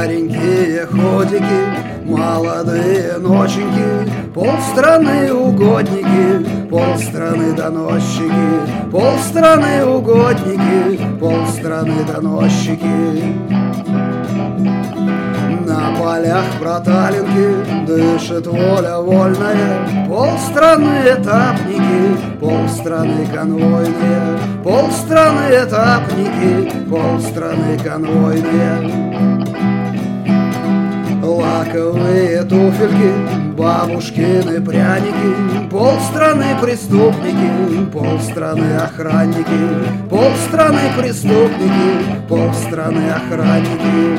Старенькие ходики, молодые ноченьки, полстраны угодники, полстраны доносчики, полстраны угодники, полстраны доносчики. На полях проталинки дышит воля вольная, полстраны этапники, полстраны конвойные, полстраны этапники, полстраны конвойные. Лаковые туфельки, бабушкины пряники, полстраны преступники, полстраны охранники, полстраны преступники, полстраны охранники.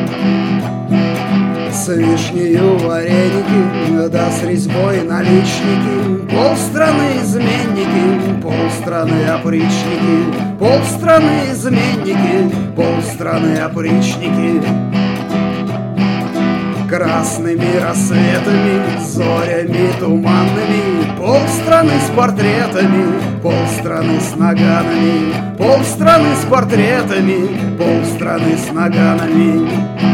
С вишнею вареники, да с резьбой наличники, полстраны изменники, полстраны опричники, полстраны изменники, полстраны опричники. Красными рассветами, зорями туманными, полстраны с портретами, полстраны с наганами, полстраны с портретами, полстраны с наганами.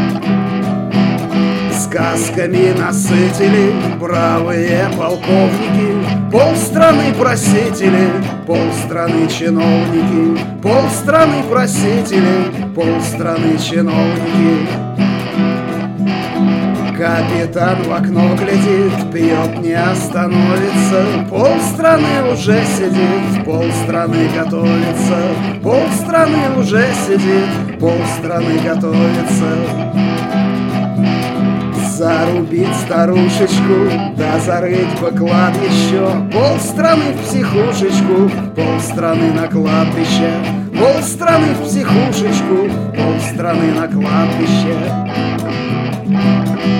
Сказками насытили бравые полковники, полстраны просители, полстраны чиновники, полстраны просители, полстраны чиновники. Капитан в окно глядит, пьет, не остановится, полстраны уже сидит, полстраны готовится, полстраны уже сидит, полстраны готовится. Зарубить старушечку, да зарыть бы кладбище, полстраны в психушечку, полстраны на кладбище, полстраны в психушечку, полстраны на кладбище.